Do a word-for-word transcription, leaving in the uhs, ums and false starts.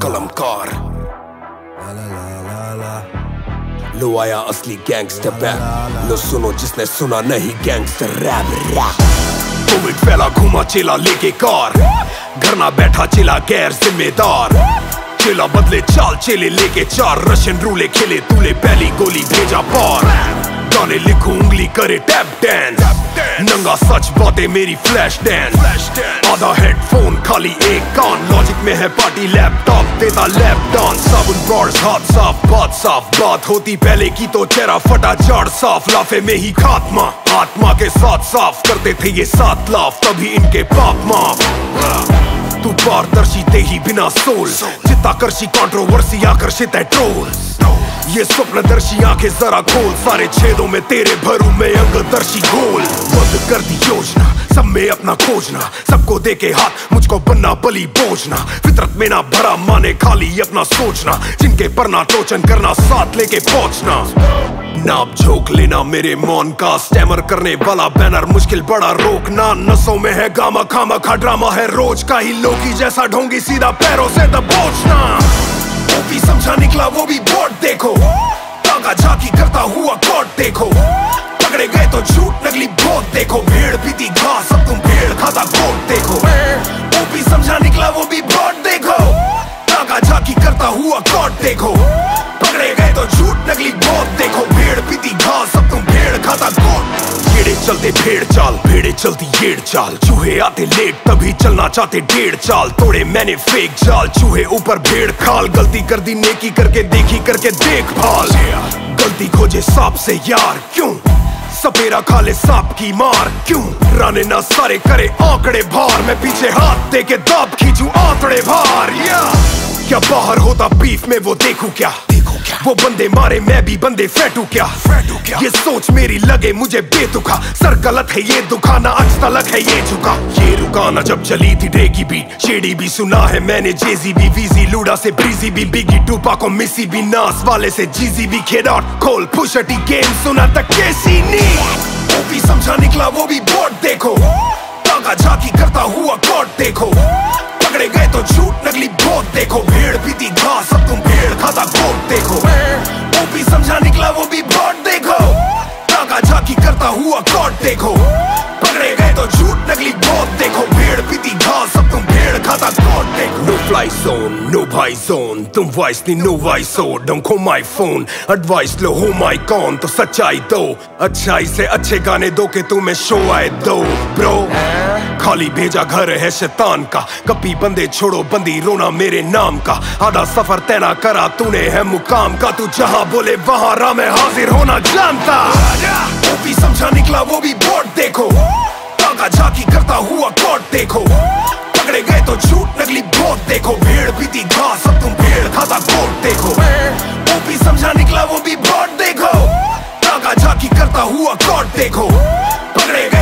कलमकार। लो आया असली gangster back, लो सुनो जिसने सुना नहीं गैंगस्टर रैप रैप। कोविड फैला घूमा चेला लेके कार, घर ना बैठा चेला गैर जिम्मेदार। चेला बदले चाल चेले लेके चार, रशियन रूले खेले तूले पहली गोली भेजा पार। गाने लिखू उंगली करे टैप डांस, नंगा सच बातें मेरी फ्लैश डांस। आधा हेडफोन खाली एक कान, लॉजिक में है पार्टी लैपटॉप देता लैप डांस। साबुन ब्रॉड्स हाथ साफ बात साफ, बात होती पहले की तो चेहरा फटा चार साफ। लाफे में ही खात्मा आत्मा के साथ साफ करते थे ये सात लाफ, तभी इनके पाप माफ। तू पारदर्शी ते ही बिना सोल, चित्ताकर्षी कंट्रोवर्सी आकर्षित है ट्रोल। ये स्वप्नदर्शी आंखें जरा खोल, सारे छेदों में तेरे भरू में अंगदर्शी गोल। बंद कर दी योजना सब में अपना खोजना, सबको देके हाथ मुझको बनना बलि बोझना। फितरत में ना भरा माने खाली अपना सोचना, जिनके परना टोचन करना साथ लेके पहुंचना। नाप झोंक लेना मेरे मौन का, स्टैमर करने वाला बैनर मुश्किल बड़ा रोकना। नसों में है गामा खामा खा ड्रामा है रोज का ही, लोकी जैसा ढोंगी सीधा पैरों से दबोचना। वो भी समझा निकला वो भी बोर्ड देखो, तागा झांकी करता हुआ कोट देखो। पकड़े गए तो झूठ नकली बहुत देखो, भेड़ पीती घास अब तुम भेड़ खाता गोट देखो। वो भी समझा निकला वो भी बोर्ड देखो, तागा झांकी करता हुआ कोट देखो। पकड़े गए तो झूठ नकली बहुत देखो, भेड़ पीती घास अब तुम भेड़ खाता गोट। भेड़े चलते भेड़ चाल, भेड़े चलती येड़ चाल। चूहे आते लेट तभी चलना चाहते डेढ़ चाल। तोड़े मैंने फेक जाल, चूहे ऊपर भेड़ खाल। गलती कर दी नेकी करके देखी करके देखभाल। गलती खोजे सांप से यार क्यों, सपेरा खा ले सांप की मार क्यों। राने ना सारे करे आंकड़े भार, मैं पीछे हाथ दे के दाब खींचू आंकड़े भार। क्या बाहर होता बीफ में वो देखूं क्या, देखूं क्या। वो बंदे मारे मैं भी बंदे फैटू क्या, फैटू क्या। ये सोच मेरी लगे मुझे बेतुका, सर गलत है ये दुखाना आज तलक है ये झुका। ये रुकाना जब चली थी ड्रेकी बीट, शेडी भी सुना है मैंने जेजी भी, वीजी लूडा से ब्रीजी भी, बिगी टूपा को मिसी भी, नास वाले से जीजी भी। खेडॉट खोल पुशटी गेम सुना तक कैसी नी। वो भी समझा निकला वो भी बोर्ड देखो, तागा झांकी करता हुआ कोट देखो। पकड़े गए तो झूठ नकली बहुत देखो, भेड़ पीती घास अब तुम भेड़ खाता गोट देखो। वो भी समझा निकला वो भी बोर्ड देखो, तागा झांकी करता हुआ कोट देखो। पकड़े गए तो झूठ नकली बहुत देखो, भेड़ पीती घास अब तुम भेड़ खाता गोट देखो। नो फ्लाई जोन नो भाई जोन, तुम वॉइस नहीं नो वॉइस हो। Don't call my phone advice लो हो माय कॉन, तो सच्चाई दो अच्छाई से अच्छे गाने दो के तुम्हें शो आए दो ब्रो। खाली भेजा घर है शैतान का, कपी बंदे छोड़ो बंदी रोना मेरे नाम का। आधा सफर तैना करा तूने है मुकाम का, तू जहां बोले वहां राह में हाजिर होना जानता। वो भी समझा निकला वो भी बोर्ड देखो, तागा झांकी करता हुआ कोट देखो। पकड़े गए तो झूठ नकली बहुत देखो, भेड़ पीती घास अब तुम भेड़ खाता गोट देखो। वो भी समझा निकला वो भी बोर्ड देखो, तागा झांकी करता हुआ कोट देखो। पकड़े